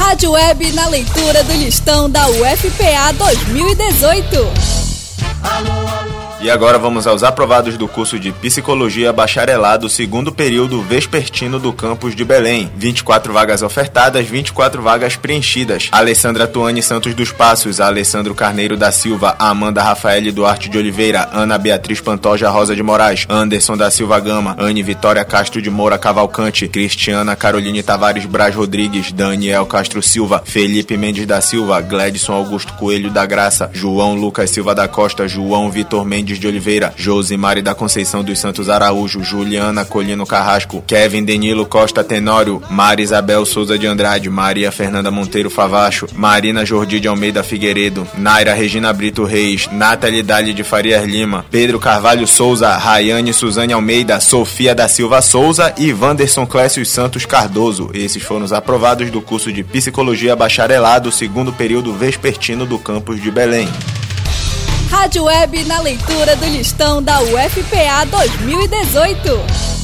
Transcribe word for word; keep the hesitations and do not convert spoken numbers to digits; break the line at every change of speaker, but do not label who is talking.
Rádio Web na leitura do listão da U F P A dois mil e dezoito.
E agora vamos aos aprovados do curso de Psicologia Bacharelado, segundo período vespertino do campus de Belém. vinte e quatro vagas ofertadas, vinte e quatro vagas preenchidas. Alessandra Tuane Santos dos Passos, Alessandro Carneiro da Silva, Amanda Rafaele Duarte de Oliveira, Ana Beatriz Pantoja Rosa de Moraes, Anderson da Silva Gama, Anne Vitória Castro de Moura Cavalcante, Cristiana Caroline Tavares Braz Rodrigues, Daniel Castro Silva, Felipe Mendes da Silva, Gledson Augusto Coelho da Graça, João Lucas Silva da Costa, João Vitor Mendes de Oliveira, Josimari da Conceição dos Santos Araújo, Juliana Colino Carrasco, Kevin Denilo Costa Tenório, Maria Isabel Souza de Andrade, Maria Fernanda Monteiro Favacho, Marina Jordi de Almeida Figueiredo, Naira Regina Brito Reis, Nathalie Dali de Farias Lima, Pedro Carvalho Souza, Rayane Suzane Almeida, Sofia da Silva Souza e Wanderson Clécio Santos Cardoso. Esses foram os aprovados do curso de Psicologia Bacharelado, segundo período vespertino do campus de Belém.
Rádio Web na leitura do listão da U F P A dois mil e dezoito.